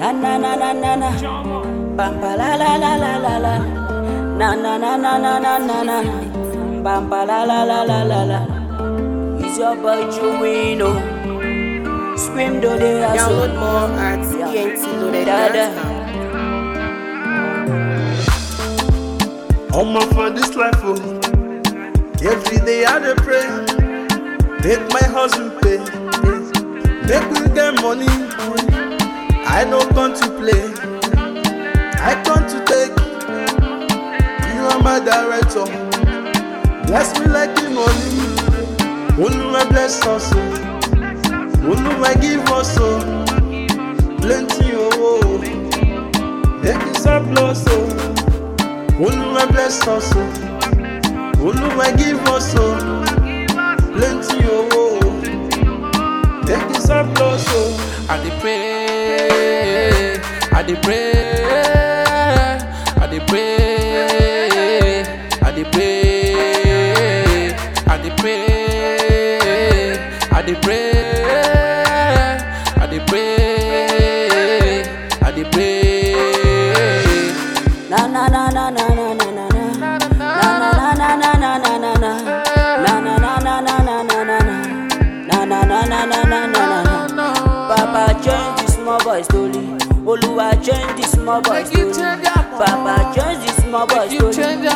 Na na na na na na. Bam ba la la la la la la. Na na na na na na na na. Bam ba la la la la la la. It's your boy Juino. Scream do they Download more at entloaded.com. I'm up for this life, oh. Every day I dey pray, make my hustle pay, make we get money. I no come to play, I come to take. You are my director, bless me like the money. Only my bless us, only my give us, plenty, oh. Make it surplus, oh. Only my bless us, only my give us, plenty, oh. Take it surplus, oh. I dey pray, I dey pray, I dey pray, I dey pray, I dey pray, I dey pray, I dey pray, I dey pray. Na na na na na na na na na na na na na na na na. Na na na na na na na na na. Na na na na na na na na. Papa change this small boy story. Oluwa change this small boy story. Papa change this small boy story.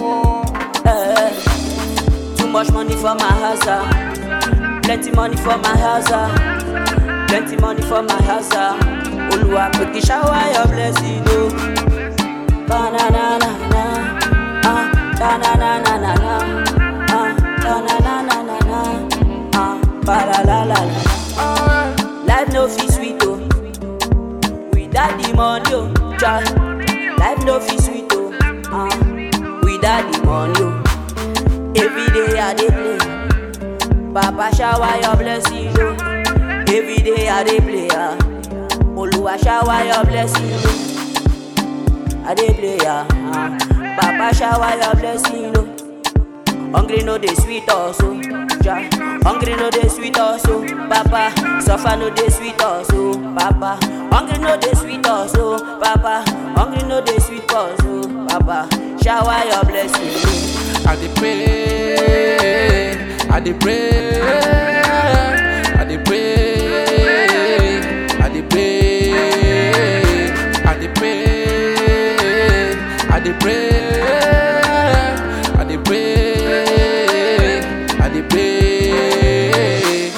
Too much money for my house, plenty money for my house, plenty money for my house. Oluwa make you shower your blessing, oh. Ba na na na na, da na na na na na, da na na na na na, ba la la la la. Life no fit sweet oh, without the money oh. Life no fit sweet oh, without the money oh. Every day I dey play, Papa shower your blessings oh. Every day I dey play, Oluwa shower your blessings oh. I dey play, Papa shower your blessing, no. Hungry no dey sweet also, hungry no dey sweet also, Papa. Suffer no dey sweet also, Papa. Hungry no dey sweet also, Papa. Hungry no dey sweet also, Papa. Shower your blessing, no. I dey pray, I dey pray, I dey pray, I dey pray, I dey pray. I dey pray, I dey pray, I dey pray.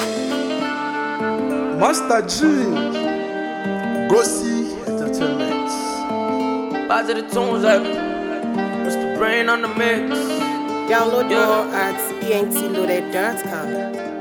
Master G, Grossi Entertainment. Back to the tunes, Mr. Brain on the mix. Download more at entloaded.com.